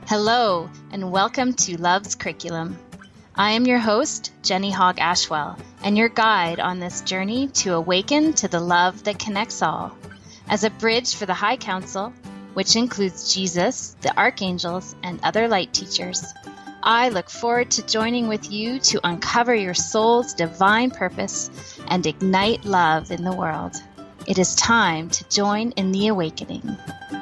Hello, and welcome to Love's Curriculum. I am your host, Jenny Hogg Ashwell, and your guide on this journey to awaken to the love that connects all. As a bridge for the High Council, which includes Jesus, the archangels, and other light teachers, I look forward to joining with you to uncover your soul's divine purpose and ignite love in the world. It is time to join in the awakening.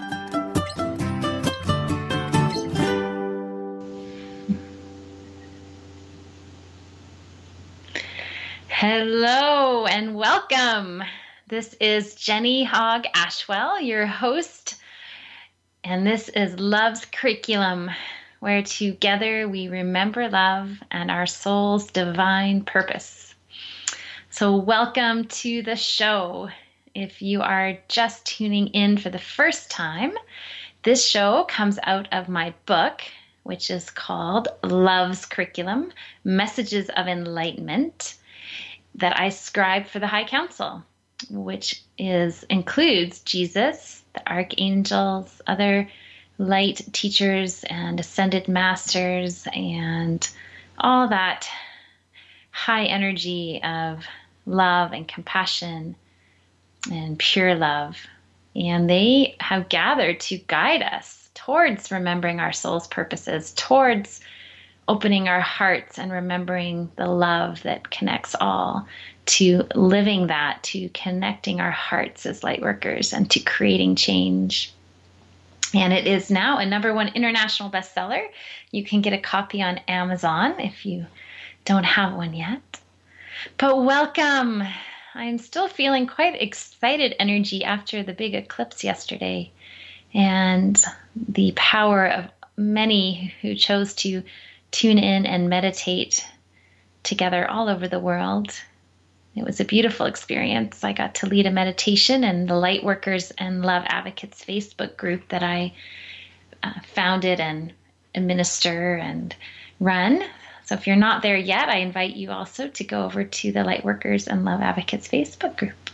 Hello and welcome. This is Jenny Hogg Ashwell, your host, and this is Love's Curriculum, where together we remember love and our soul's divine purpose. So welcome to the show. If you are just tuning in for the first time, this show comes out of my book, which is called Love's Curriculum, Messages of Enlightenment, that I scribe for the High Council, which includes Jesus, the archangels, other light teachers and ascended masters, and all that high energy of love and compassion and pure love. And they have gathered to guide us towards remembering our soul's purposes, towards opening our hearts and remembering the love that connects all, to living that, to connecting our hearts as light workers and to creating change. And it is now a #1 international bestseller. You can get a copy on Amazon if you don't have one yet. But welcome. I'm still feeling quite excited energy after the big eclipse yesterday and the power of many who chose to tune in and meditate together all over the world. It was a beautiful experience. I got to lead a meditation in the Lightworkers and Love Advocates Facebook group that I founded and administer and run. So if you're not there yet, I invite you also to go over to the Lightworkers and Love Advocates Facebook group.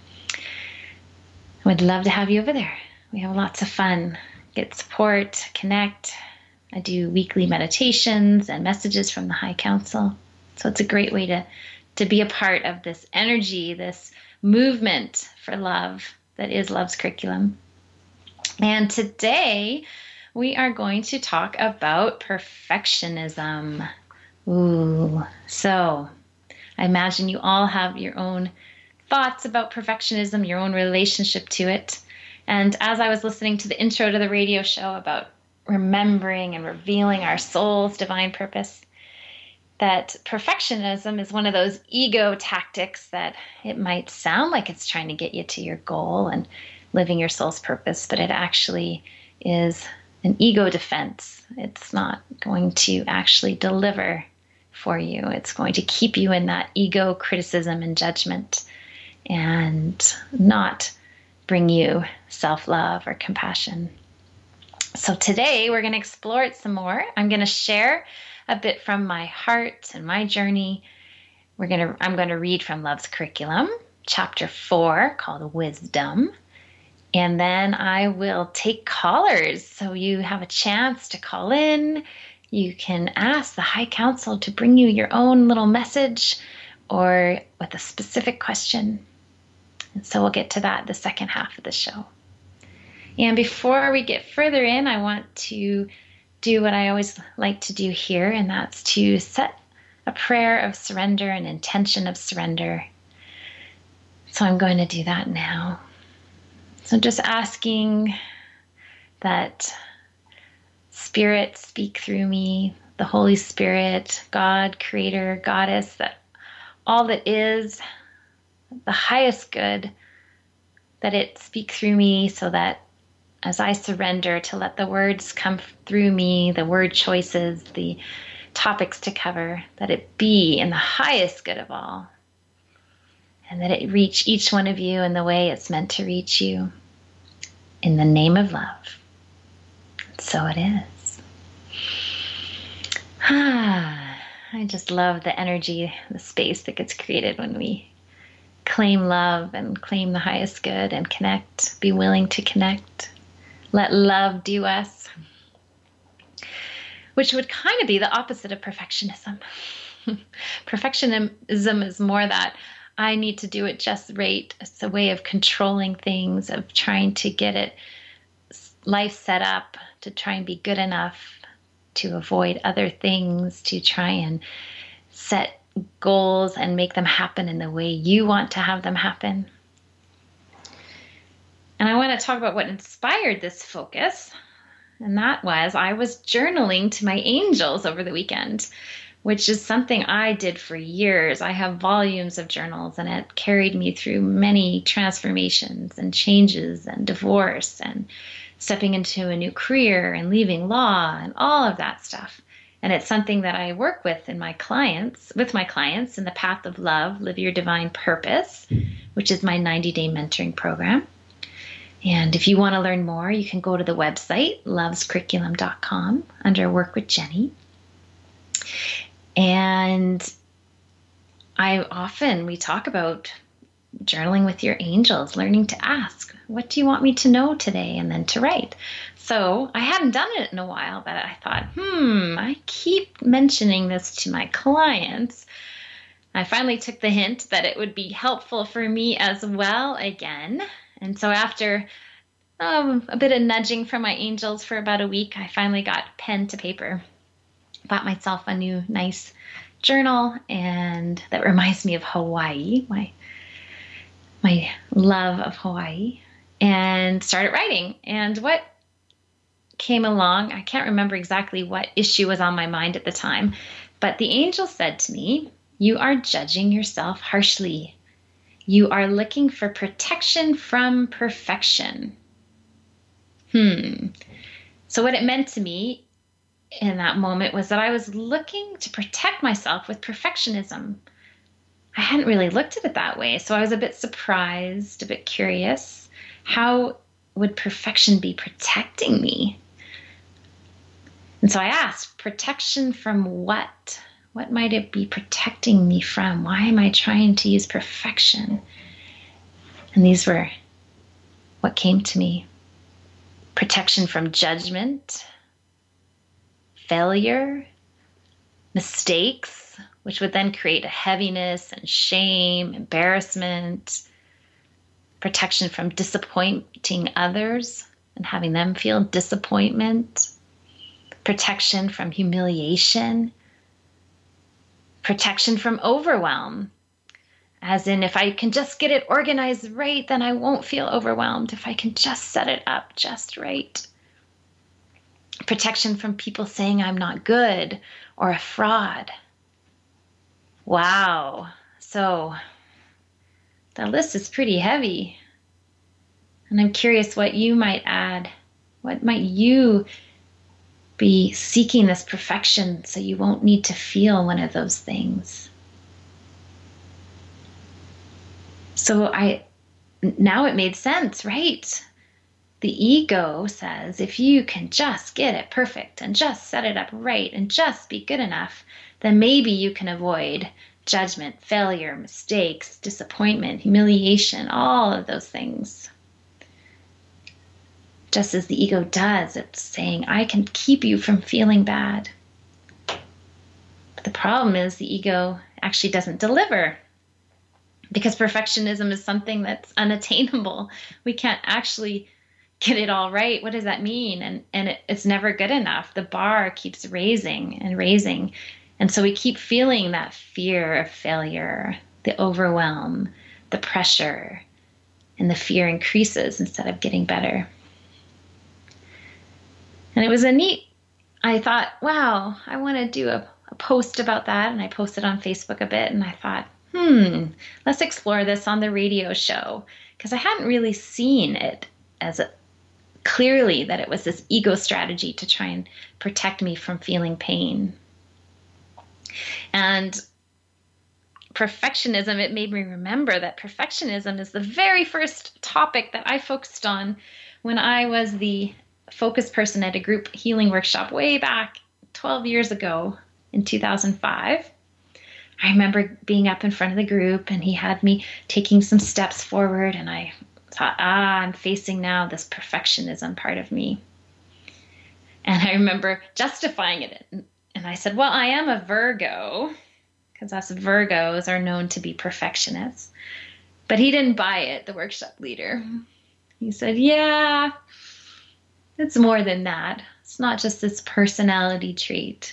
I would love to have you over there. We have lots of fun. Get support, connect. I do weekly meditations and messages from the High Council. So it's a great way to be a part of this energy, this movement for love that is Love's Curriculum. And today we are going to talk about perfectionism. So I imagine you all have your own thoughts about perfectionism, your own relationship to it. And as I was listening to the intro to the radio show about remembering and revealing our soul's divine purpose, that perfectionism is one of those ego tactics that it might sound like it's trying to get you to your goal and living your soul's purpose, but it actually is an ego defense. It's not going to actually deliver for you. It's going to keep you in that ego criticism and judgment and not bring you self-love or compassion. So today we're going to explore it some more. I'm going to share a bit from my heart and my journey. I'm going to read from Love's Curriculum, chapter 4, called Wisdom. And then I will take callers. So you have a chance to call in. You can ask the High Council to bring you your own little message or with a specific question. And so we'll get to that the second half of the show. And before we get further in, I want to do what I always like to do here, and that's to set a prayer of surrender, an intention of surrender. So I'm going to do that now. So just asking that Spirit speak through me, the Holy Spirit, God, Creator, Goddess, that all that is, the highest good, that it speak through me so that as I surrender to let the words come through me, the word choices, the topics to cover, that it be in the highest good of all, and that it reach each one of you in the way it's meant to reach you, in the name of love. So it is. I just love the energy, the space that gets created when we claim love and claim the highest good and connect, be willing to connect. Let love do us. which would kind of be the opposite of perfectionism. Perfectionism is more that I need to do it just right. It's a way of controlling things, of trying to get it life set up to try and be good enough to avoid other things, to try and set goals and make them happen in the way you want to have them happen. And I want to talk about what inspired this focus. And that was I was journaling to my angels over the weekend, which is something I did for years. I have volumes of journals, and it carried me through many transformations and changes and divorce and stepping into a new career and leaving law and all of that stuff. And it's something that I work with my clients in the Path of Love, Live Your Divine Purpose, which is my 90-day mentoring program. And if you want to learn more, you can go to the website, lovescurriculum.com, under Work with Jenny. And we talk about journaling with your angels, learning to ask, what do you want me to know today? And then to write. So I hadn't done it in a while, but I thought, I keep mentioning this to my clients. I finally took the hint that it would be helpful for me as well again. And so after a bit of nudging from my angels for about a week, I finally got pen to paper. Bought myself a new nice journal, and that reminds me of Hawaii, my love of Hawaii, and started writing. And what came along, I can't remember exactly what issue was on my mind at the time, but the angel said to me, "You are judging yourself harshly. You are looking for protection from perfection." So what it meant to me in that moment was that I was looking to protect myself with perfectionism. I hadn't really looked at it that way, so I was a bit surprised, a bit curious. How would perfection be protecting me? And so I asked, protection from what? What might it be protecting me from? Why am I trying to use perfection? And these were what came to me. Protection from judgment, failure, mistakes, which would then create a heaviness and shame, embarrassment, protection from disappointing others and having them feel disappointment, protection from humiliation, protection from overwhelm, as in if I can just get it organized right, then I won't feel overwhelmed if I can just set it up just right. Protection from people saying I'm not good or a fraud. Wow. So the list is pretty heavy. And I'm curious what you might add. What might you be seeking this perfection so you won't need to feel one of those things? So now it made sense, right? The ego says, if you can just get it perfect and just set it up right and just be good enough, then maybe you can avoid judgment, failure, mistakes, disappointment, humiliation, all of those things. Just as the ego does, it's saying, I can keep you from feeling bad. But the problem is the ego actually doesn't deliver, because perfectionism is something that's unattainable. We can't actually get it all right. What does that mean? And it's never good enough. The bar keeps raising and raising. And so we keep feeling that fear of failure, the overwhelm, the pressure, and the fear increases instead of getting better. And it was I thought, wow, I want to do a post about that. And I posted on Facebook a bit, and I thought, let's explore this on the radio show, because I hadn't really seen it as clearly that it was this ego strategy to try and protect me from feeling pain. And perfectionism, it made me remember that perfectionism is the very first topic that I focused on when I was the focus person at a group healing workshop way back 12 years ago in 2005. I remember being up in front of the group, and he had me taking some steps forward, and I thought, I'm facing now this perfectionism part of me. And I remember justifying it. And I said, well, I am a Virgo, because us Virgos are known to be perfectionists. But he didn't buy it, the workshop leader. He said, yeah, it's more than that. It's not just this personality trait.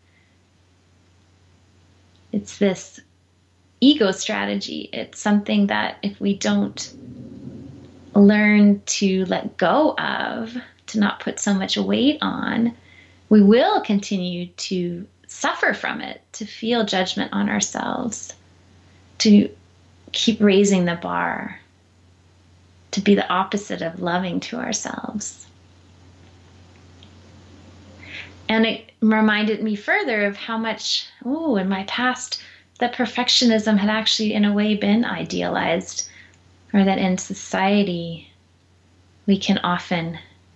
It's this ego strategy. It's something that if we don't learn to let go of, to not put so much weight on, we will continue to suffer from it, to feel judgment on ourselves, to keep raising the bar, to be the opposite of loving to ourselves. And it reminded me further of how much, in my past, that perfectionism had actually in a way been idealized, or that in society we can often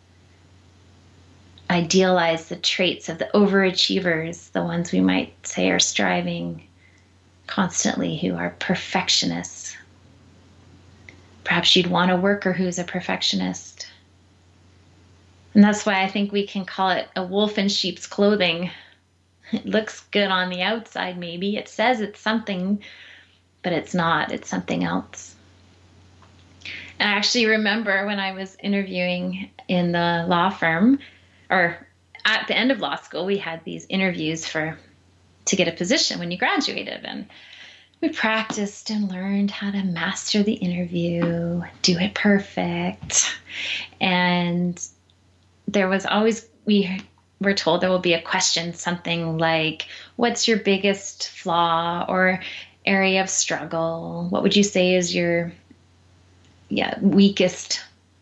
idealize the traits of the overachievers, the ones we might say are striving constantly, who are perfectionists. Perhaps you'd want a worker who's a perfectionist. And that's why I think we can call it a wolf in sheep's clothing. It looks good on the outside, maybe. It says it's something, but it's not. It's something else. And I actually remember when I was interviewing in the law firm, or at the end of law school, we had these interviews to get a position when you graduated. And we practiced and learned how to master the interview, do it perfect. And there was always, we were told there will be a question, something like, what's your biggest flaw or area of struggle? What would you say is your weakest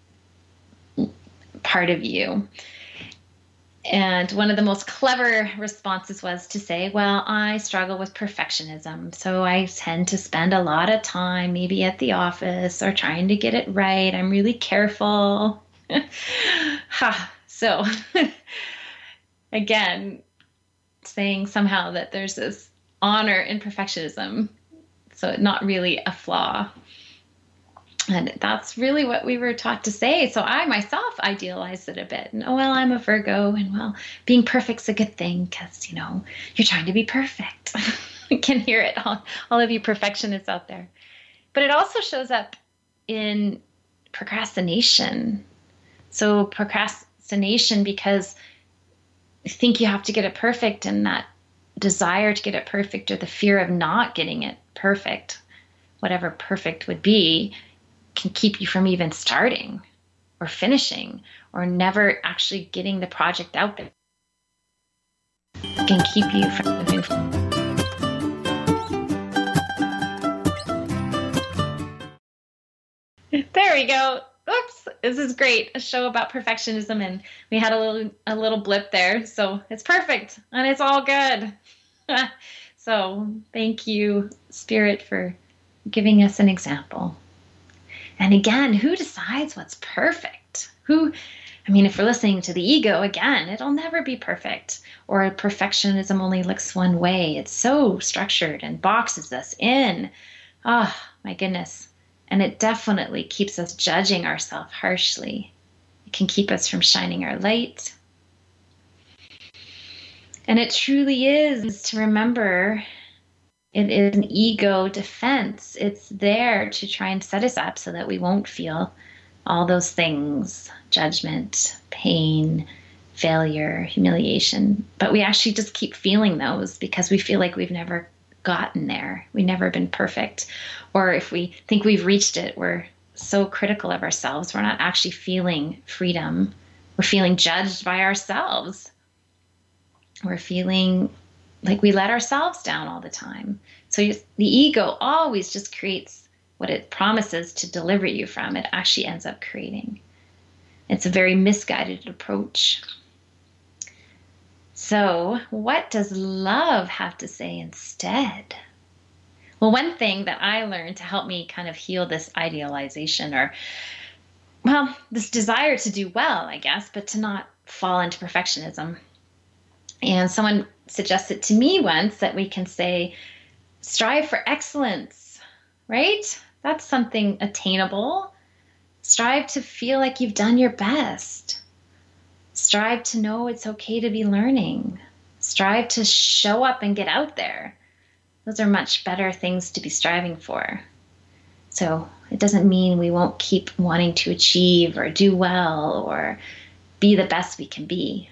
part of you? And one of the most clever responses was to say, well, I struggle with perfectionism. So I tend to spend a lot of time maybe at the office or trying to get it right. I'm really careful. So again, saying somehow that there's this honor in perfectionism. So not really a flaw. And that's really what we were taught to say. So I myself idealized it a bit. And, well, I'm a Virgo, and well, being perfect's a good thing because, you're trying to be perfect. I can hear it, all of you perfectionists out there. But it also shows up in procrastination. So procrastination, because you think you have to get it perfect, and that desire to get it perfect, or the fear of not getting it perfect, whatever perfect would be, can keep you from even starting or finishing or never actually getting the project out there. It can keep you from moving forward. There we go. Oops, this is great. A show about perfectionism, and we had a little blip there. So it's perfect and it's all good. So thank you, Spirit, for giving us an example. And again, who decides what's perfect? If we're listening to the ego, again, it'll never be perfect. Or perfectionism only looks one way. It's so structured and boxes us in. Oh, my goodness. And it definitely keeps us judging ourselves harshly. It can keep us from shining our light. And it truly is to remember, it is an ego defense. It's there to try and set us up so that we won't feel all those things: judgment, pain, failure, humiliation. But we actually just keep feeling those because we feel like we've never gotten there. We've never been perfect. Or if we think we've reached it, we're so critical of ourselves. We're not actually feeling freedom. We're feeling judged by ourselves. We're feeling like we let ourselves down all the time. So the ego always just creates what it promises to deliver you from. It actually ends up creating. It's a very misguided approach. So what does love have to say instead? Well, one thing that I learned to help me kind of heal this idealization, or, this desire to do well, I guess, but to not fall into perfectionism. And someone suggested to me once that we can say, strive for excellence, right? That's something attainable. Strive to feel like you've done your best. Strive to know it's okay to be learning. Strive to show up and get out there. Those are much better things to be striving for. So it doesn't mean we won't keep wanting to achieve or do well or be the best we can be.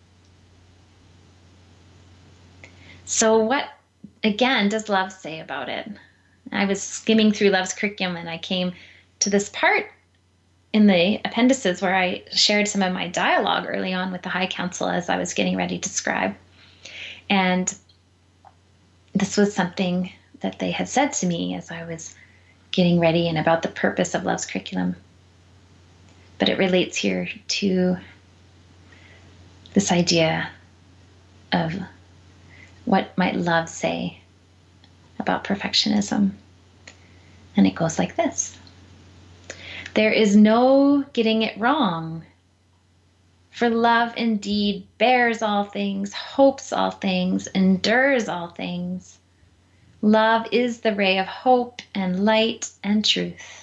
So what, again, does love say about it? I was skimming through Love's curriculum and I came to this part in the appendices where I shared some of my dialogue early on with the High Council as I was getting ready to scribe. And this was something that they had said to me as I was getting ready and about the purpose of Love's curriculum. But it relates here to this idea of what might love say about perfectionism. And it goes like this. There is no getting it wrong, for love indeed bears all things, hopes all things, endures all things. Love is the ray of hope and light and truth.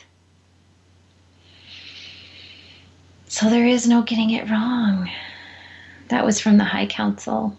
So there is no getting it wrong. That was from the High Council.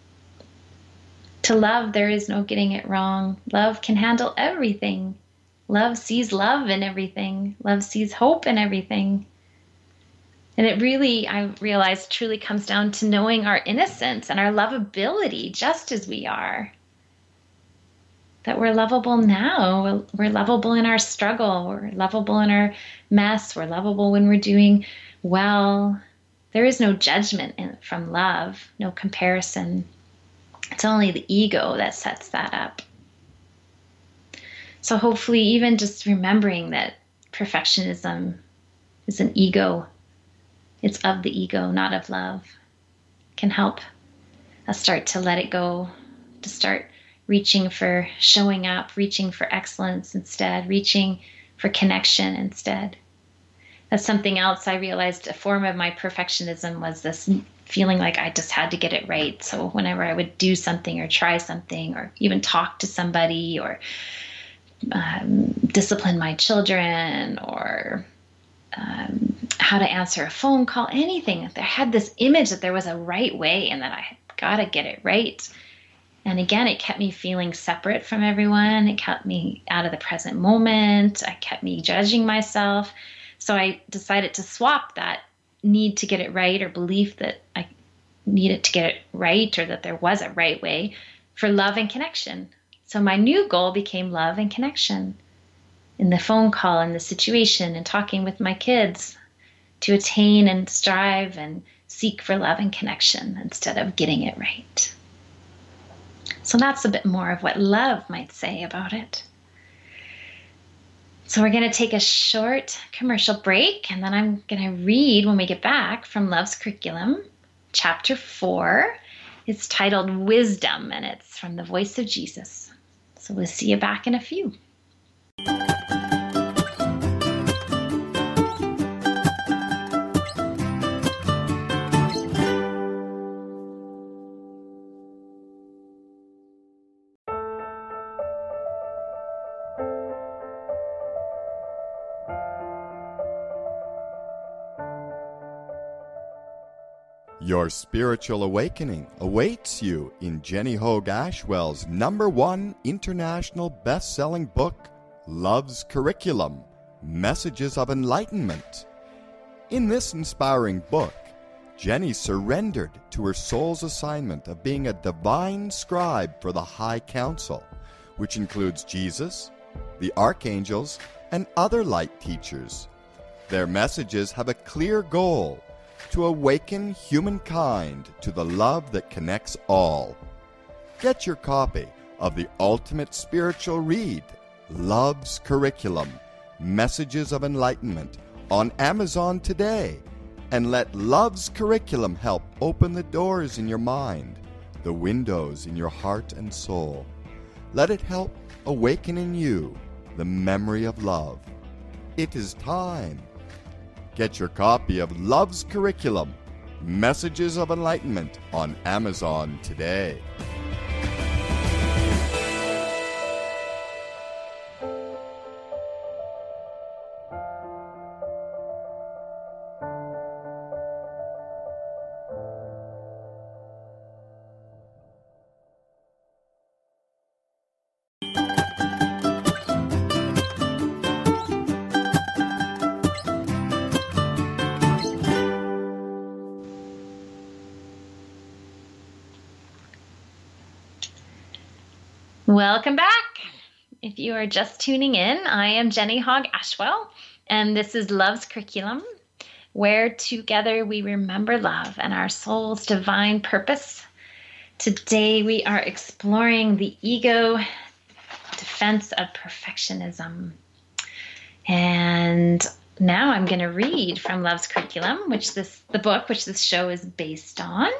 To love, there is no getting it wrong. Love can handle everything. Love sees love in everything. Love sees hope in everything. And it really, I realized, truly comes down to knowing our innocence and our lovability just as we are. That we're lovable now. We're lovable in our struggle. We're lovable in our mess. We're lovable when we're doing well. There is no judgment from love, no comparison. It's only the ego that sets that up. So hopefully even just remembering that perfectionism is an ego, it's of the ego, not of love, can help us start to let it go, to start reaching for showing up, reaching for excellence instead, reaching for connection instead. That's something else I realized a form of my perfectionism was this feeling like I just had to get it right. So whenever I would do something or try something or even talk to somebody or discipline my children or how to answer a phone call, anything, I had this image that there was a right way and that I had got to get it right. And again, it kept me feeling separate from everyone. It kept me out of the present moment. It kept me judging myself. So I decided to swap that need to get it right or belief that I needed to get it right or that there was a right way for love and connection. So my new goal became love and connection in the phone call, in the situation, and talking with my kids to attain and strive and seek for love and connection instead of getting it right. So that's a bit more of what love might say about it. So we're going to take a short commercial break, and then I'm going to read when we get back from Love's Curriculum, Chapter 4. It's titled Wisdom, and it's from the voice of Jesus. So we'll see you back in a few. Your spiritual awakening awaits you in Jenny Hoag Ashwell's #1 international best-selling book, Love's Curriculum, Messages of Enlightenment. In this inspiring book, Jenny surrendered to her soul's assignment of being a divine scribe for the High Council, which includes Jesus, the archangels, and other light teachers. Their messages have a clear goal: to awaken humankind to the love that connects all. Get your copy of the ultimate spiritual read, Love's Curriculum, Messages of Enlightenment, on Amazon today, and let Love's Curriculum help open the doors in your mind, the windows in your heart and soul. Let it help awaken in you the memory of love. It is time. Get your copy of Love's Curriculum, Messages of Enlightenment, on Amazon today. Welcome back. If you are just tuning in, I am Jenny Hogg Ashwell, and this is Love's Curriculum, where together we remember love and our soul's divine purpose. Today we are exploring the ego defense of perfectionism. And now I'm going to read from Love's Curriculum, the book which this show is based on.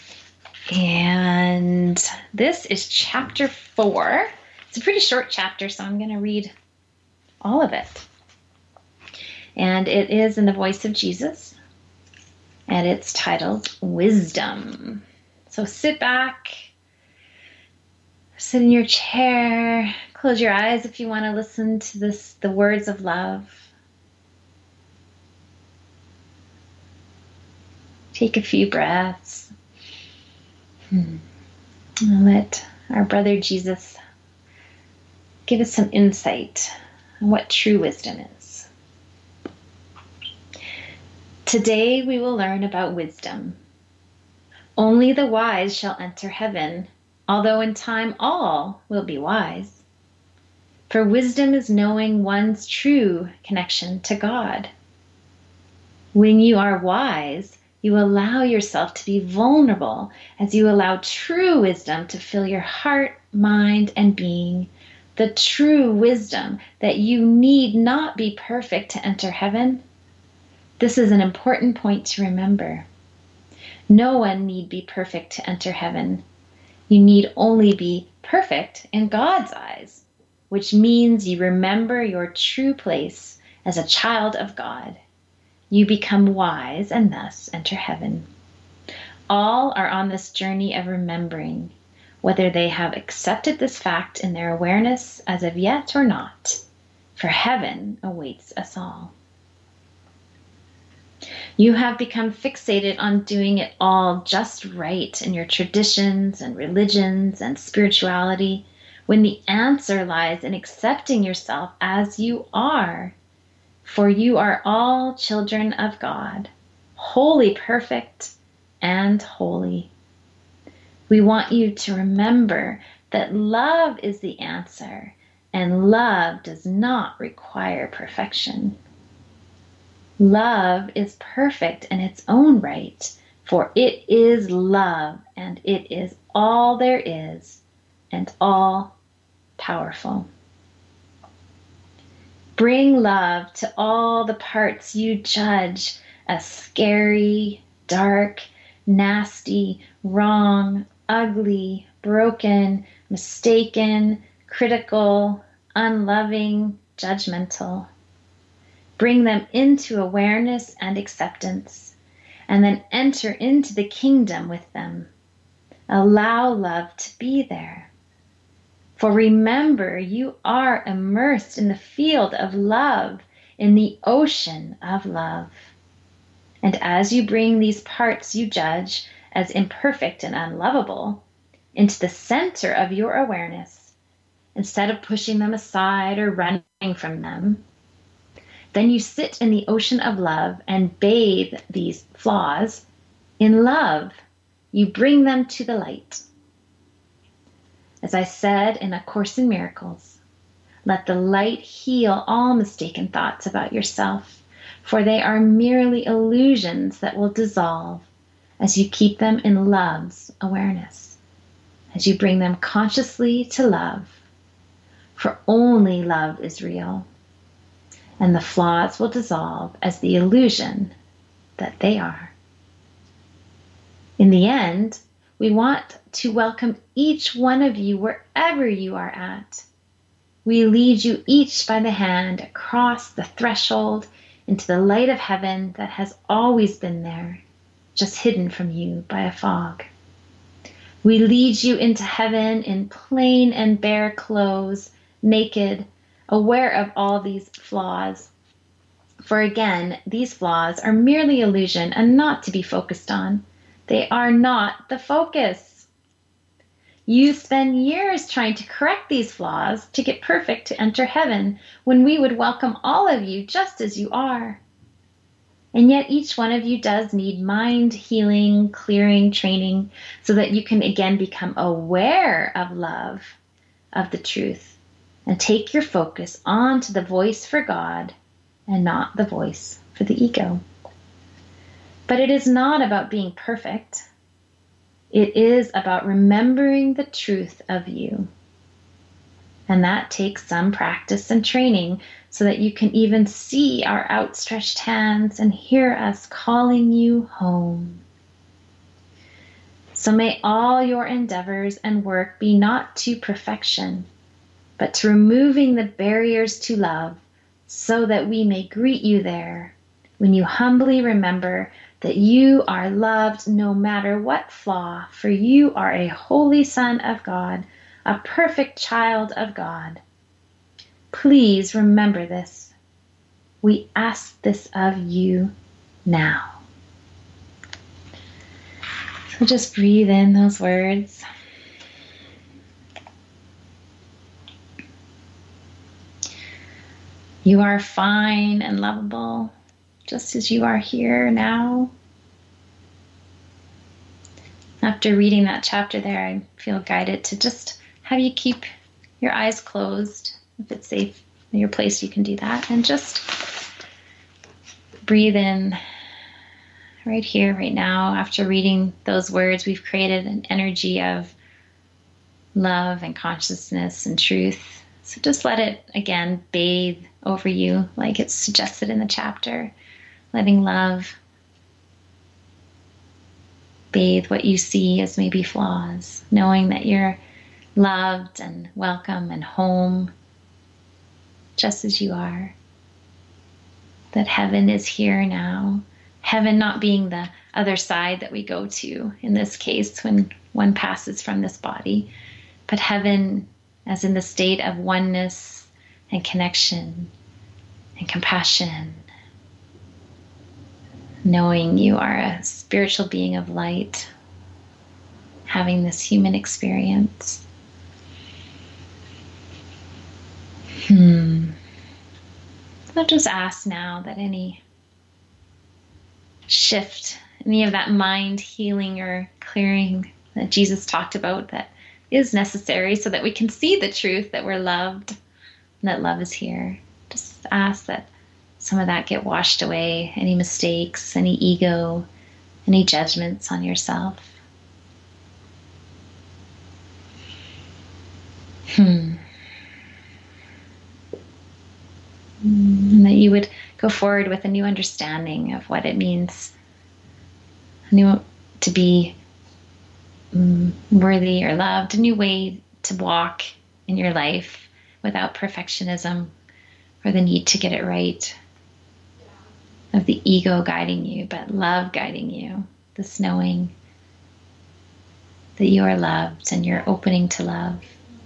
And this is chapter 4. It's a pretty short chapter, so I'm going to read all of it. And it is in the voice of Jesus, and it's titled Wisdom. So sit back, sit in your chair, close your eyes if you want to listen to the words of love. Take a few breaths. And let our brother Jesus give us some insight on what true wisdom is. Today we will learn about wisdom. Only the wise shall enter heaven, although in time all will be wise. For wisdom is knowing one's true connection to God. When you are wise, you allow yourself to be vulnerable as you allow true wisdom to fill your heart, mind, and being. The true wisdom that you need not be perfect to enter heaven. This is an important point to remember. No one need be perfect to enter heaven. You need only be perfect in God's eyes, which means you remember your true place as a child of God. You become wise and thus enter heaven. All are on this journey of remembering, whether they have accepted this fact in their awareness as of yet or not, for heaven awaits us all. You have become fixated on doing it all just right in your traditions and religions and spirituality, when the answer lies in accepting yourself as you are. For you are all children of God, wholly perfect and holy. We want you to remember that love is the answer, and love does not require perfection. Love is perfect in its own right, for it is love, and it is all there is, and all powerful. Bring love to all the parts you judge as scary, dark, nasty, wrong, ugly, broken, mistaken, critical, unloving, judgmental. Bring them into awareness and acceptance, and then enter into the kingdom with them. Allow love to be there. For remember, you are immersed in the field of love, in the ocean of love. And as you bring these parts you judge as imperfect and unlovable into the center of your awareness, instead of pushing them aside or running from them, then you sit in the ocean of love and bathe these flaws in love. You bring them to the light. As I said in A Course in Miracles, let the light heal all mistaken thoughts about yourself, for they are merely illusions that will dissolve as you keep them in love's awareness, as you bring them consciously to love, for only love is real, and the flaws will dissolve as the illusion that they are. In the end, we want to welcome each one of you wherever you are at. We lead you each by the hand across the threshold into the light of heaven that has always been there, just hidden from you by a fog. We lead you into heaven in plain and bare clothes, naked, aware of all these flaws. For again, these flaws are merely illusion and not to be focused on. They are not the focus. You spend years trying to correct these flaws to get perfect to enter heaven, when we would welcome all of you just as you are. And yet each one of you does need mind healing, clearing training so that you can again become aware of love, of the truth and take your focus onto the voice for God and not the voice for the ego. But it is not about being perfect. It is about remembering the truth of you. And that takes some practice and training so that you can even see our outstretched hands and hear us calling you home. So may all your endeavors and work be not to perfection, but to removing the barriers to love, so that we may greet you there when you humbly remember that you are loved no matter what flaw, for you are a holy Son of God, a perfect child of God. Please remember this. We ask this of you now. So just breathe in those words. You are fine and lovable, just as you are here now. After reading that chapter there, I feel guided to just have you keep your eyes closed. If it's safe in your place, you can do that. And just breathe in right here, right now. After reading those words, we've created an energy of love and consciousness and truth. So just let it, again, bathe over you like it's suggested in the chapter. Letting love bathe what you see as maybe flaws. Knowing that you're loved and welcome and home just as you are. That heaven is here now. Heaven not being the other side that we go to, in this case, when one passes from this body, but heaven as in the state of oneness and connection and compassion, knowing you are a spiritual being of light, having this human experience. So just ask now that any shift, any of that mind healing or clearing that Jesus talked about that is necessary so that we can see the truth that we're loved and that love is here. Just ask that some of that get washed away, any mistakes, any ego, any judgments on yourself. And that you would go forward with a new understanding of what it means to be worthy or loved, a new way to walk in your life without perfectionism or the need to get it right, of the ego guiding you, but love guiding you, this knowing that you are loved and you're opening to love.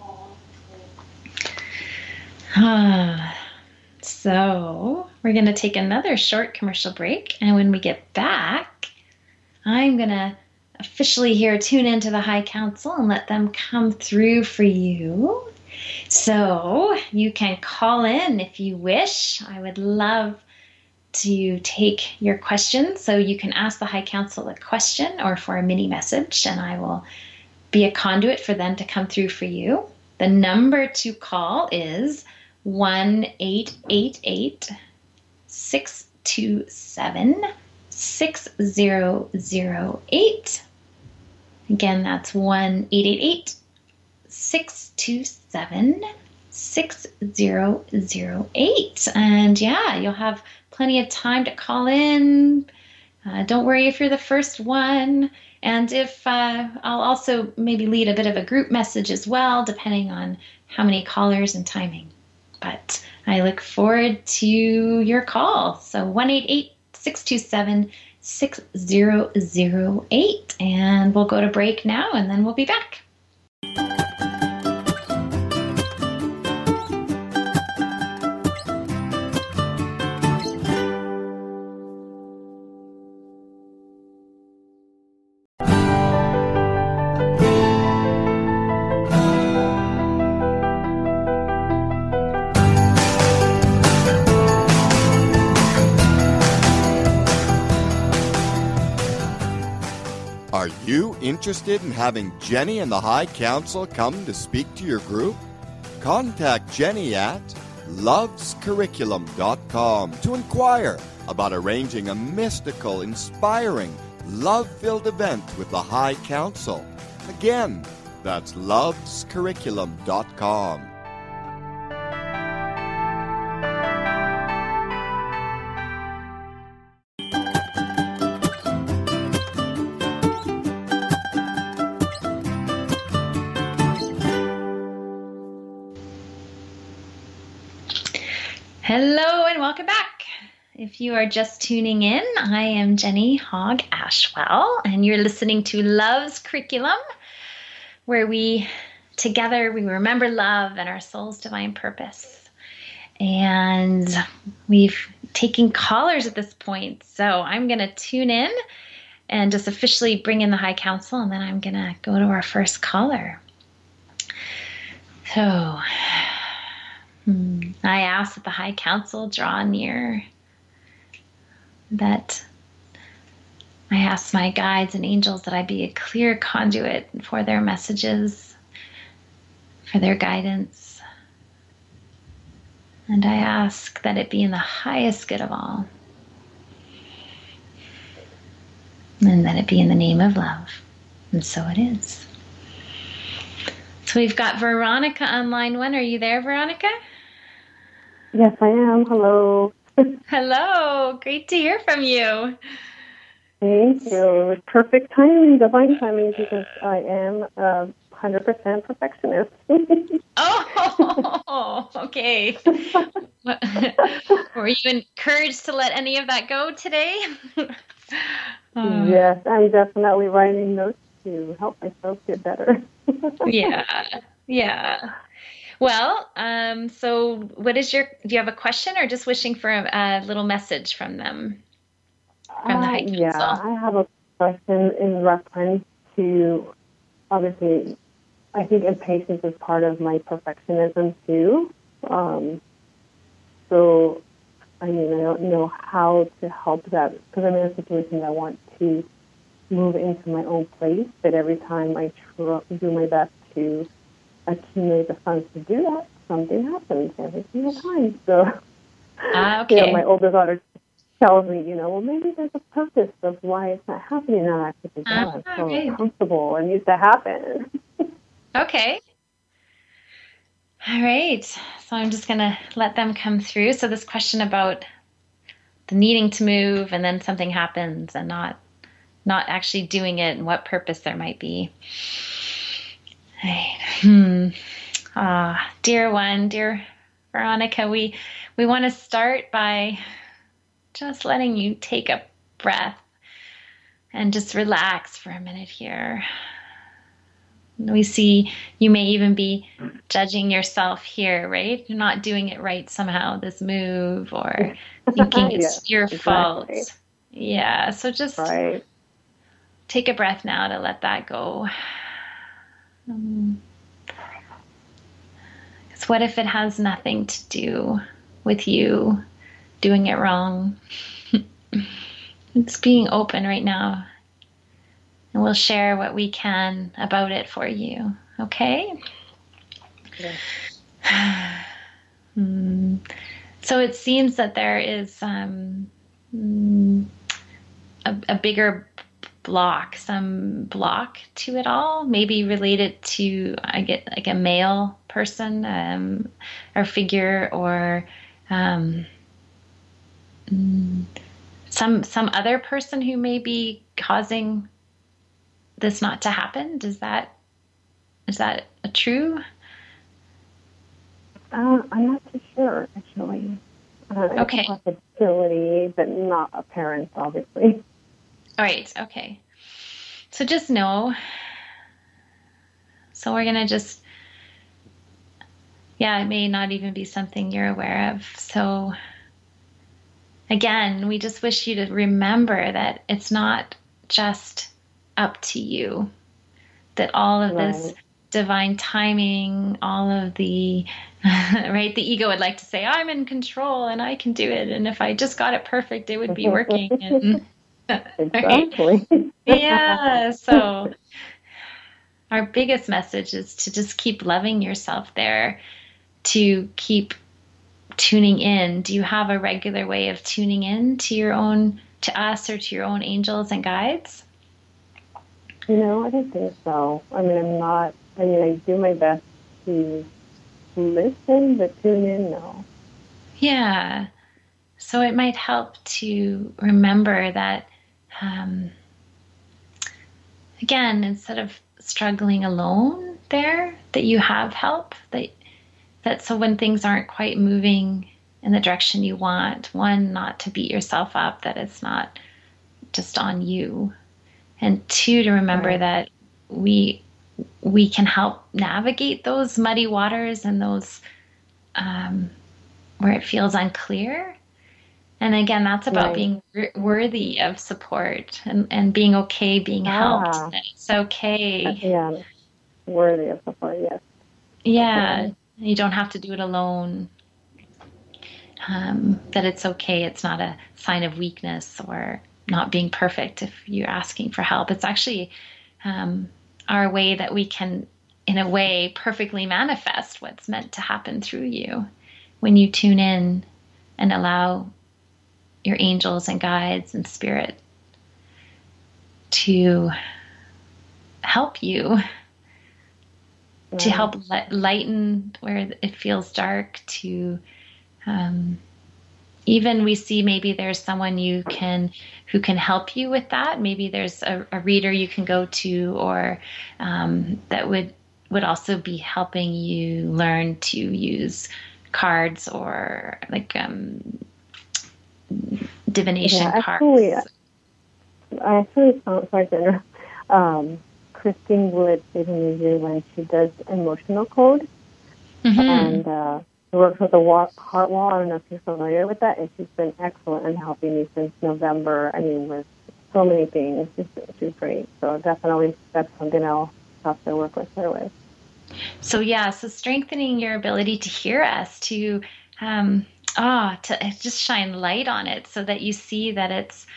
So we're going to take another short commercial break, and when we get back, I'm going to officially here tune into the High Council and let them come through for you. So you can call in if you wish. I would love to take your questions. So you can ask the High Council a question or for a mini message, and I will be a conduit for them to come through for you. The number to call is 1-888-627-6008. Again, that's 1-888-627-6008. And yeah, you'll have plenty of time to call in. Don't worry if you're the first one. And if I'll also maybe lead a bit of a group message as well, depending on how many callers and timing. But I look forward to your call. So 1-888-627-6008. And we'll go to break now, and then we'll be back. Are you interested in having Jenny and the High Council come to speak to your group? contact Jenny at lovescurriculum.com to inquire about arranging a mystical, inspiring, love-filled event with the High Council. Again, that's lovescurriculum.com. Hello and welcome back. If you are just tuning in, I am Jenny Hogg Ashwell, and you're listening to Love's Curriculum, where we remember love and our soul's divine purpose. And we've taken callers at this point, so I'm going to tune in and just officially bring in the High Council, and then I'm going to go to our first caller. So I ask that the High Council draw near, that I ask my guides and angels that I be a clear conduit for their messages, for their guidance. And I ask that it be in the highest good of all. And that it be in the name of love. And so it is. So we've got Veronica on line 1. Are you there, Veronica? Yes, I am. Hello. Hello. Great to hear from you. Thank you. Perfect timing, divine timing, because I am a 100% perfectionist. Oh, okay. Were you encouraged to let any of that go today? Yes, I'm definitely writing notes to help myself get better. Yeah. Well, so what is do you have a question or just wishing for a little message from them? From the High Council? Yeah, I have a question in reference to, obviously, I think impatience is part of my perfectionism too. So, I don't know how to help that, because I'm in a situation that I want to move into my own place, but every time I do my best to accumulate the funds to do that, something happens every single time. So, okay. My older daughter tells me, well, maybe there's a purpose of why it's not happening now. I think, I'm so uncomfortable. It needs to happen. Okay. All right. So I'm just going to let them come through. So this question about the needing to move and then something happens and not actually doing it and what purpose there might be. Right. Dear Veronica, we want to start by just letting you take a breath and just relax for a minute here. We see you may even be judging yourself here, right? You're not doing it right somehow, this move, or thinking it's your fault. Yeah, so just take a breath now to let that go. Because what if it has nothing to do with you doing it wrong? It's being open right now. And we'll share what we can about it for you. Okay? Yeah. So it seems that there is a bigger block, some block to it all, maybe related to, I get like a male person or figure, or some other person who may be causing this not to happen. Is that true? I'm not too sure, actually. Okay. It's a possibility, but not apparent, obviously. All right. Okay. So just know. So we're going to just, it may not even be something you're aware of. So again, we just wish you to remember that it's not just up to you, that all of this divine timing, all of the, the ego would like to say, I'm in control and I can do it. And if I just got it perfect, it would be working. And, exactly. Yeah. So our biggest message is to just keep loving yourself there to keep tuning in? Do you have a regular way of tuning in to us or to your own angels and guides? I don't think so. I do my best to listen, but tune in, no. Yeah. So it might help to remember that, again, instead of struggling alone there, that you have help, that so when things aren't quite moving in the direction you want, one, not to beat yourself up, that it's not just on you. And two, to remember that we can help navigate those muddy waters and those where it feels unclear. And again, that's about being worthy of support and being okay being helped. It's okay. Yeah, worthy of support, yes. Yeah, definitely. You don't have to do it alone. That it's okay. It's not a sign of weakness or not being perfect if you're asking for help. It's actually our way that we can, in a way, perfectly manifest what's meant to happen through you when you tune in and allow your angels and guides and spirit to help you, to help lighten where it feels dark, to even we see maybe there's someone who can help you with that. Maybe there's a reader you can go to, or that would also be helping you learn to use cards or like divination cards. I actually found, sorry to interrupt, Christine Wood is in New Zealand. She does emotional code, and works with the heart wall. I don't know if you're familiar with that, and she's been excellent in helping me since November. I mean, with so many things, she's great. So definitely, that's something I'll have to work with her with. So strengthening your ability to hear us, to just shine light on it, so that you see that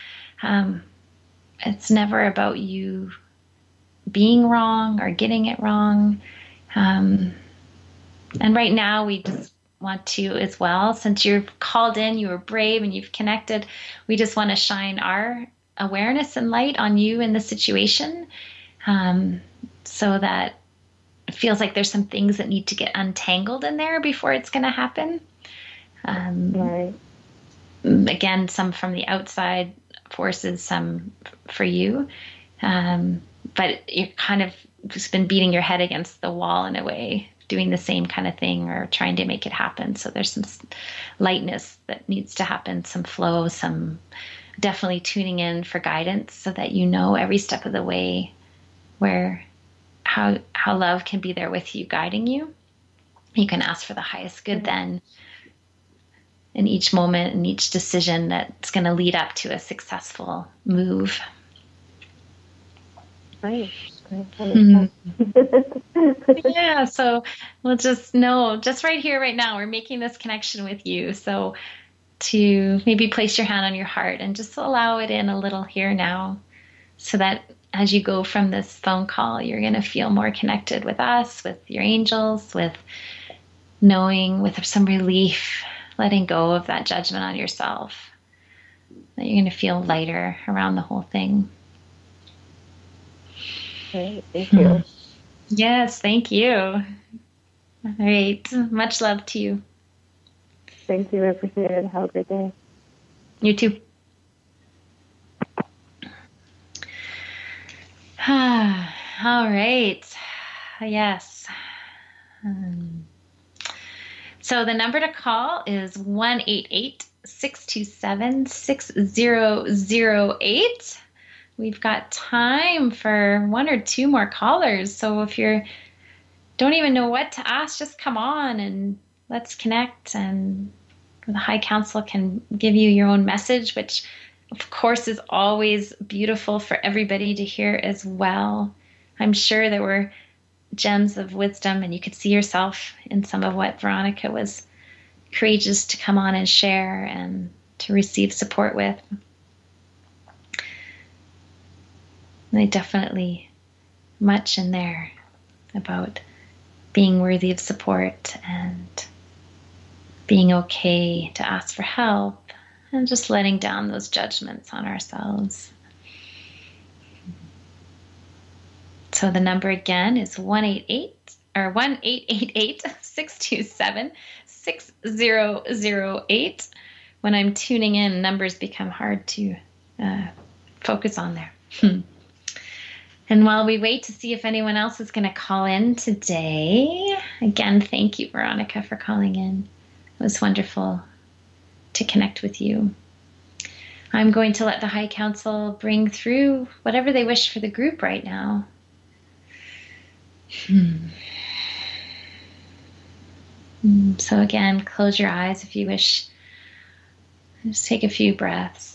it's never about you being wrong or getting it wrong. And right now, we just want to as well, since you're called in, you were brave and you've connected, we just want to shine our awareness and light on you in the situation, so that it feels like there's some things that need to get untangled in there before it's going to happen. Again, some from the outside forces, some for you, but you're kind of just been beating your head against the wall in a way, doing the same kind of thing or trying to make it happen. So there's some lightness that needs to happen, some flow, some definitely tuning in for guidance, so that you know every step of the way how love can be there with you, guiding you. You can ask for the highest good then in each moment and each decision that's going to lead up to a successful move. Right. Yeah, so we'll just know, just right here, right now, we're making this connection with you. So to maybe place your hand on your heart and just allow it in a little here now, so that as you go from this phone call, you're going to feel more connected with us, with your angels, with knowing, with some relief, letting go of that judgment on yourself, that you're going to feel lighter around the whole thing. Great, thank you. Yes, thank you. All right, much love to you. Thank you, I appreciate it. Have a great day. You too. All right. Yes. So the number to call is 1-888-627-6008. We've got time for one or two more callers. So if you don't even know what to ask, just come on and let's connect. And the High Council can give you your own message, which of course is always beautiful for everybody to hear as well. I'm sure there were gems of wisdom, and you could see yourself in some of what Veronica was courageous to come on and share and to receive support with. And definitely much in there about being worthy of support and being okay to ask for help, and just letting down those judgments on ourselves. So the number again is 1-888-627-6008. When I'm tuning in, numbers become hard to focus on there. And while we wait to see if anyone else is going to call in today, again, thank you, Veronica, for calling in. It was wonderful to connect with you. I'm going to let the High Council bring through whatever they wish for the group right now. So again, close your eyes if you wish. Just take a few breaths.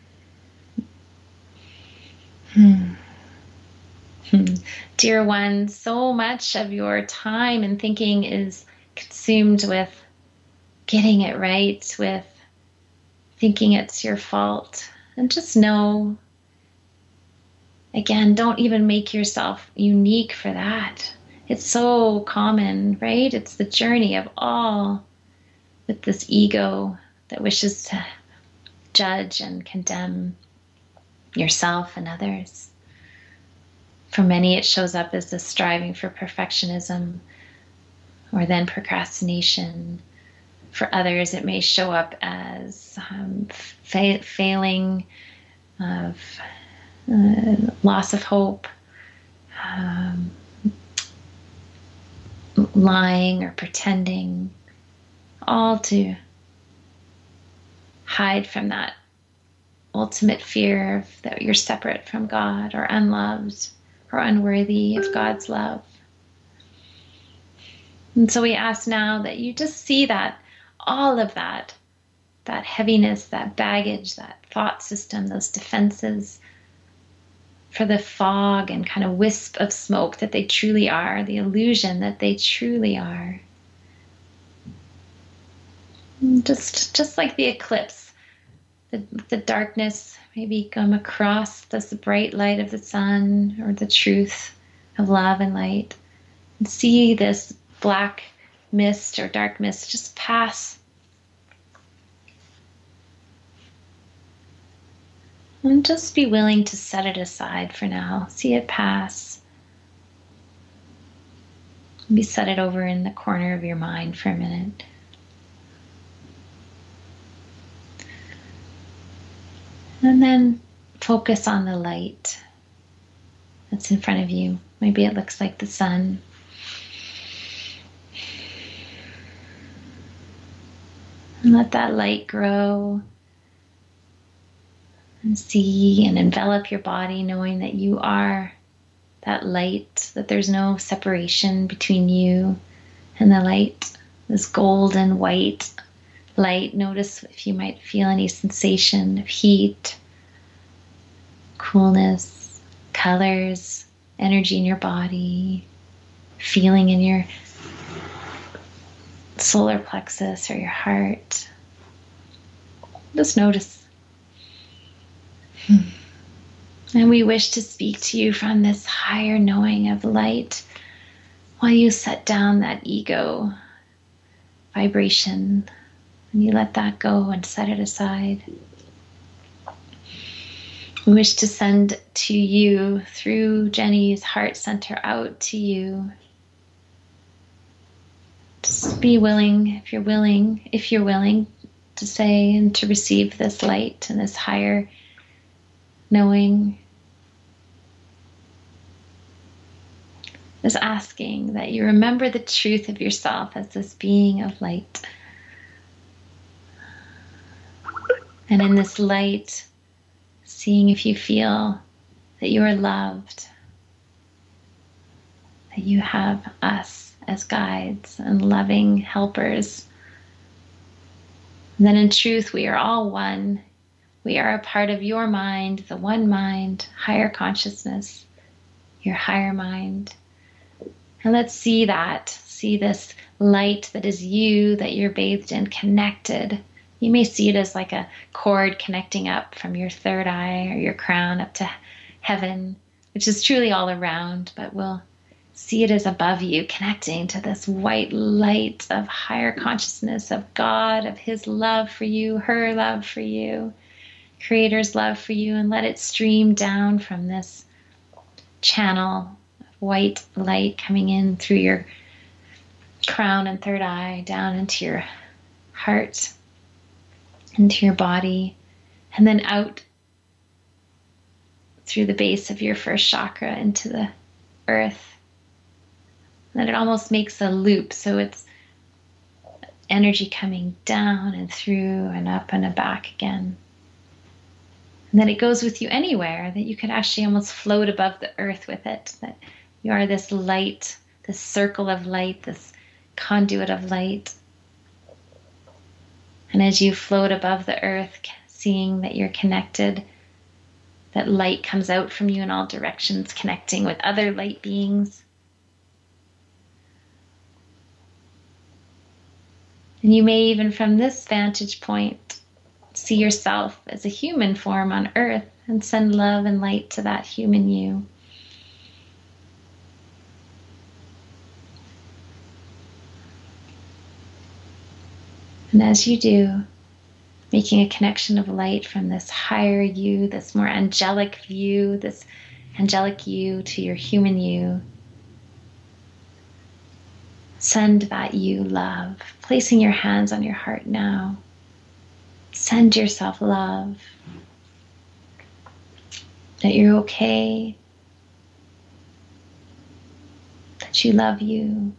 Dear one, so much of your time and thinking is consumed with getting it right, with thinking it's your fault. And just know, again, don't even make yourself unique for that. It's so common, right? It's the journey of all with this ego that wishes to judge and condemn yourself and others. For many, it shows up as the striving for perfectionism or then procrastination. For others, it may show up as failing, of loss of hope, lying or pretending, all to hide from that ultimate fear that you're separate from God or unloved or unworthy of God's love. And so we ask now that you just see that, all of that heaviness, that baggage, that thought system, those defenses, for the fog and kind of wisp of smoke that they truly are, the illusion that they truly are. Just like the eclipse, the darkness maybe come across this bright light of the sun or the truth of love and light, and see this black mist or dark mist just pass. And just be willing to set it aside for now. See it pass. Maybe set it over in the corner of your mind for a minute. And then focus on the light that's in front of you. Maybe it looks like the sun. And let that light grow and see and envelop your body, knowing that you are that light, that there's no separation between you and the light, this golden white light. Notice if you might feel any sensation of heat, coolness, colors, energy in your body, feeling in your solar plexus or your heart. Just notice. And we wish to speak to you from this higher knowing of light while you set down that ego vibration and you let that go and set it aside. We wish to send to you through Jenny's heart center out to you. Just be willing, if you're willing to say and to receive this light and this higher knowing, is asking that you remember the truth of yourself as this being of light. And in this light, seeing if you feel that you are loved, that you have us as guides and loving helpers. And then in truth, we are all one. We are a part of your mind, the one mind, higher consciousness, your higher mind. And let's see this light that is you, that you're bathed in, connected. You may see it as like a cord connecting up from your third eye or your crown up to heaven, which is truly all around, but we'll See it as above you, connecting to this white light of higher consciousness of God, of His love for you, her love for you, Creator's love for you, and let it stream down from this channel of white light coming in through your crown and third eye, down into your heart, into your body, and then out through the base of your first chakra into the earth. And it almost makes a loop, so it's energy coming down and through and up and back again. And then it goes with you anywhere, that you can actually almost float above the earth with it, that you are this light, this circle of light, this conduit of light. And as you float above the earth, seeing that you're connected, that light comes out from you in all directions, connecting with other light beings. And you may even from this vantage point see yourself as a human form on earth and send love and light to that human you. And as you do, making a connection of light from this higher you, this more angelic view, this angelic you to your human you, send that you love, placing your hands on your heart now. Send yourself love, that you're okay, that you love you,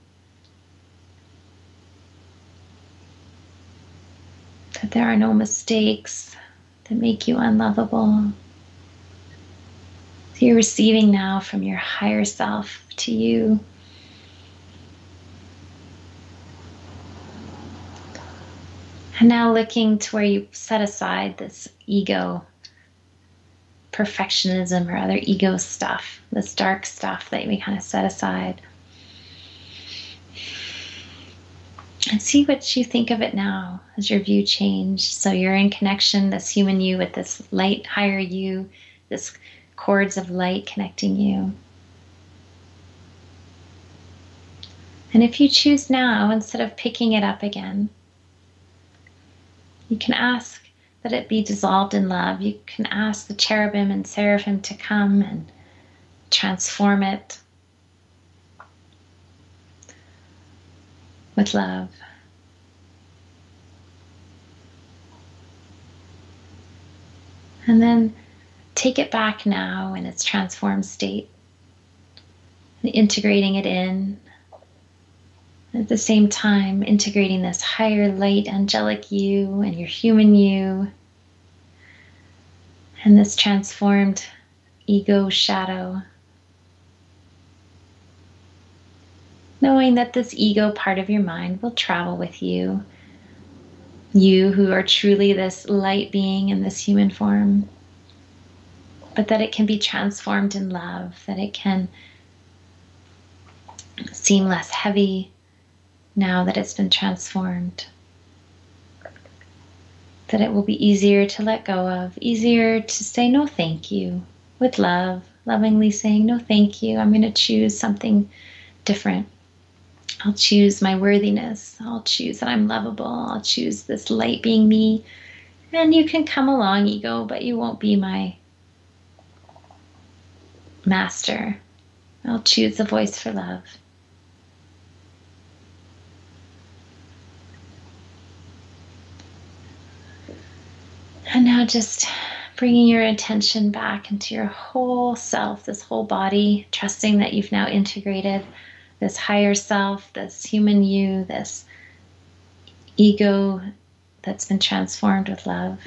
that there are no mistakes that make you unlovable. So you're receiving now from your higher self to you. And now looking to where you set aside this ego, perfectionism or other ego stuff, this dark stuff that we kind of set aside. And see what you think of it now as your view changed. So you're in connection, this human you with this light, higher you, this cords of light connecting you. And if you choose now, instead of picking it up again, you can ask that it be dissolved in love. You can ask the cherubim and seraphim to come and transform it with love. And then take it back now in its transformed state, and integrating it in. At the same time, integrating this higher light, angelic you and your human you, and this transformed ego shadow. Knowing that this ego part of your mind will travel with you. You who are truly this light being in this human form. But that it can be transformed in love, that it can seem less heavy now that it's been transformed. That it will be easier to let go of, easier to say no thank you with love, lovingly saying no thank you. I'm going to choose something different. I'll choose my worthiness. I'll choose that I'm lovable. I'll choose this light being me. And you can come along, ego, but you won't be my master. I'll choose the voice for love. And now just bringing your attention back into your whole self, this whole body, trusting that you've now integrated this higher self, this human you, this ego that's been transformed with love.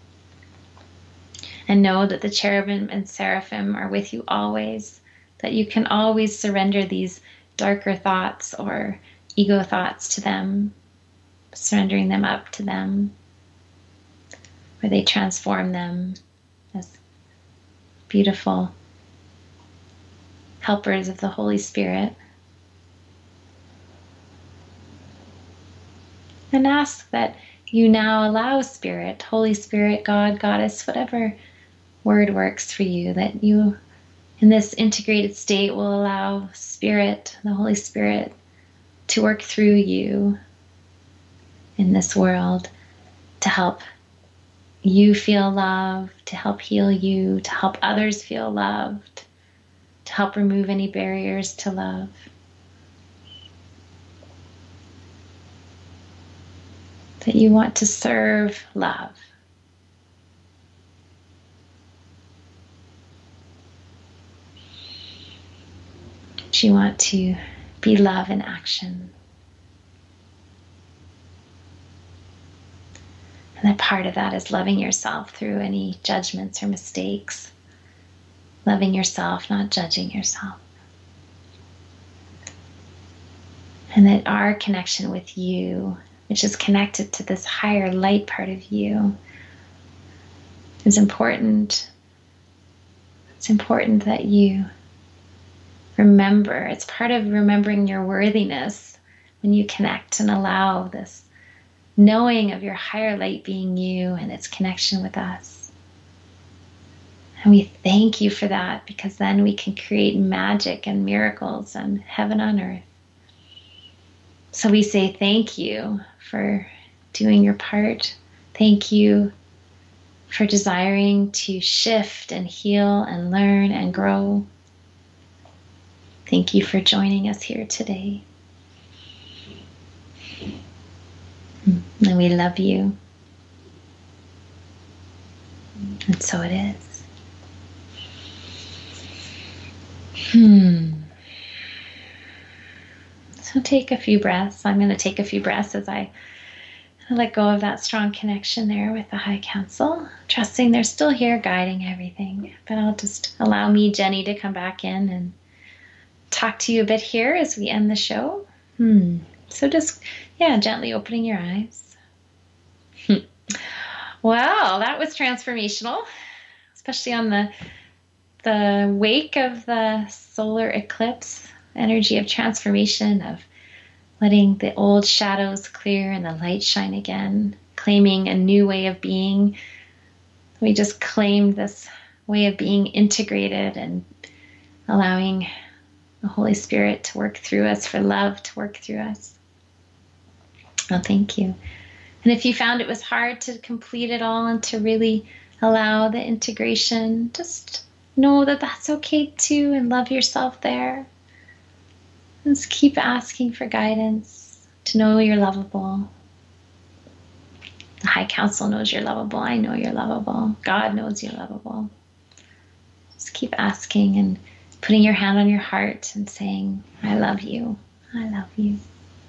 And know that the cherubim and seraphim are with you always, that you can always surrender these darker thoughts or ego thoughts to them, surrendering them up to them, where they transform them as beautiful helpers of the Holy Spirit. And ask that you now allow Spirit, Holy Spirit, God, Goddess, whatever word works for you, that you In this integrated state, we'll allow Spirit, the Holy Spirit, to work through you in this world to help you feel loved, to help heal you, to help others feel loved, to help remove any barriers to love. That you want to serve love. That you want to be love in action. And that part of that is loving yourself through any judgments or mistakes. Loving yourself, not judging yourself. And that our connection with you, which is connected to this higher light part of you, is important. It's important that you remember. It's part of remembering your worthiness when you connect and allow this knowing of your higher light being you and its connection with us. And we thank you for that, because then we can create magic and miracles and heaven on earth. So we say thank you for doing your part. Thank you for desiring to shift and heal and learn and grow. Thank you for joining us here today. And we love you. And so it is. So take a few breaths. I'm going to take a few breaths as I let go of that strong connection there with the High Council, trusting they're still here guiding everything. But I'll just allow me, Jenny, to come back in and talk to you a bit here as we end the show. So just, gently opening your eyes. Wow, that was transformational, especially on the wake of the solar eclipse. Energy of transformation, of letting the old shadows clear and the light shine again, claiming a new way of being. We just claimed this way of being integrated and allowing the Holy Spirit to work through us, for love to work through us. Well, thank you. And if you found it was hard to complete it all and to really allow the integration, just know that that's okay too, and love yourself there. Just keep asking for guidance, to know you're lovable. The High Council knows you're lovable. I know you're lovable. God knows you're lovable. Just keep asking and putting your hand on your heart and saying, I love you. I love you.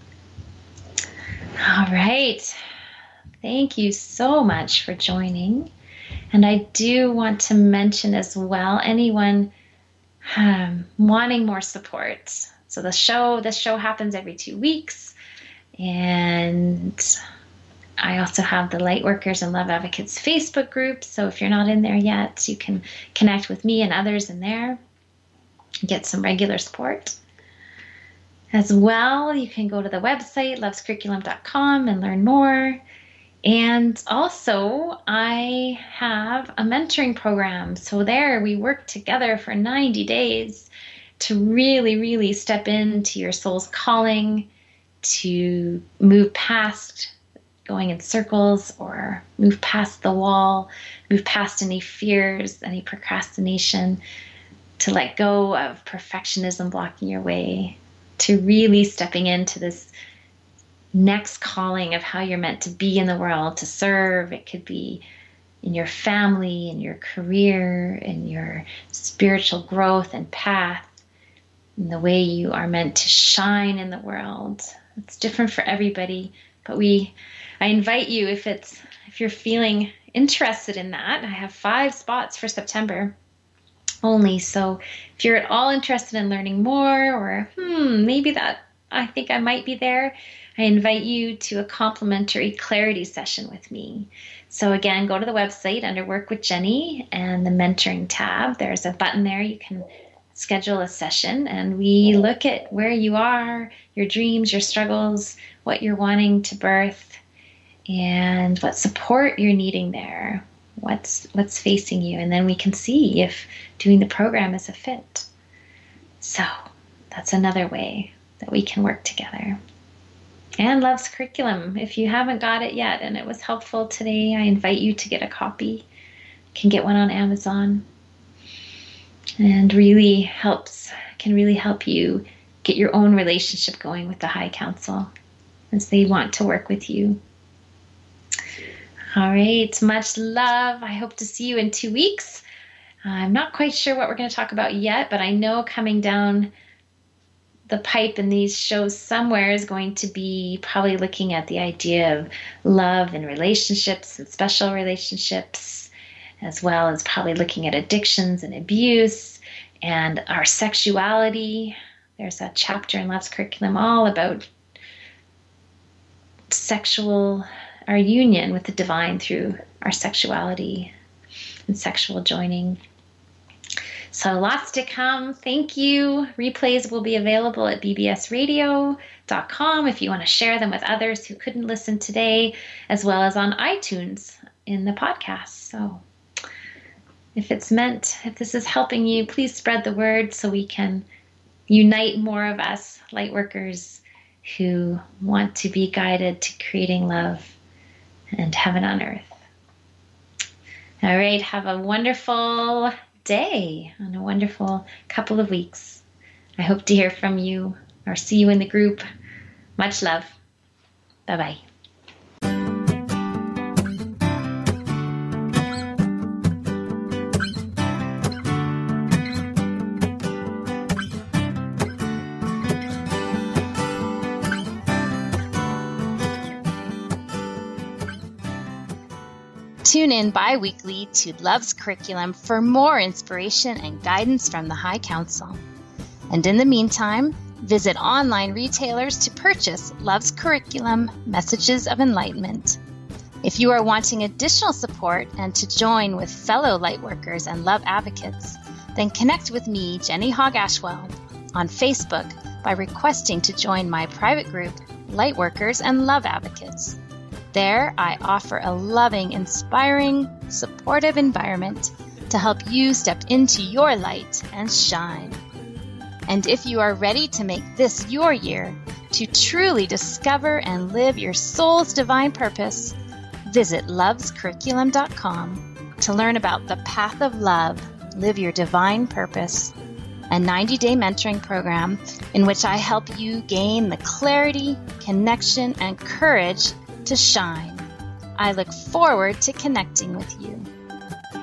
All right. Thank you so much for joining. And I do want to mention as well, anyone wanting more support. So this show happens every 2 weeks, and I also have the Lightworkers and Love Advocates Facebook group. So if you're not in there yet, you can connect with me and others in there, get some regular support. As well, you can go to the website, lovescurriculum.com, and learn more. And also, I have a mentoring program. So there we work together for 90 days to really, really step into your soul's calling, to move past going in circles, or move past the wall, move past any fears, any procrastination, to let go of perfectionism blocking your way, to really stepping into this next calling of how you're meant to be in the world, to serve. It could be in your family, in your career, in your spiritual growth and path, in the way you are meant to shine in the world. It's different for everybody, but I invite you, if you're feeling interested in that, I have 5 spots for September only. So if you're at all interested in learning more, or maybe that I think I might be there, I invite you to a complimentary clarity session with me. So again, go to the website under Work with Jenny and the mentoring tab. There's a button there. You can schedule a session, and we look at where you are, your dreams, your struggles, what you're wanting to birth, and what support you're needing there. What's facing you? And then we can see if doing the program is a fit. So that's another way that we can work together. And Love's Curriculum. If you haven't got it yet and it was helpful today, I invite you to get a copy. You can get one on Amazon. And can really help you get your own relationship going with the High Council as they want to work with you. All right, much love. I hope to see you in 2 weeks. I'm not quite sure what we're going to talk about yet, but I know coming down the pipe in these shows somewhere is going to be probably looking at the idea of love and relationships and special relationships, as well as probably looking at addictions and abuse and our sexuality. There's a chapter in Love's Curriculum all about our union with the divine through our sexuality and sexual joining. So lots to come. Thank you. Replays will be available at bbsradio.com if you want to share them with others who couldn't listen today, as well as on iTunes in the podcast. So if this is helping you, please spread the word so we can unite more of us light workers who want to be guided to creating love and heaven on earth. All right, have a wonderful day and a wonderful couple of weeks. I hope to hear from you or see you in the group. Much love. Bye-bye. Tune in bi-weekly to Love's Curriculum for more inspiration and guidance from the High Council. And in the meantime, visit online retailers to purchase Love's Curriculum, Messages of Enlightenment. If you are wanting additional support and to join with fellow lightworkers and love advocates, then connect with me, Jenny Hogg-Ashwell, on Facebook by requesting to join my private group, Lightworkers and Love Advocates. There, I offer a loving, inspiring, supportive environment to help you step into your light and shine. And if you are ready to make this your year to truly discover and live your soul's divine purpose, visit lovescurriculum.com to learn about the Path of Love, Live Your Divine Purpose, a 90-day mentoring program in which I help you gain the clarity, connection, and courage to shine. I look forward to connecting with you.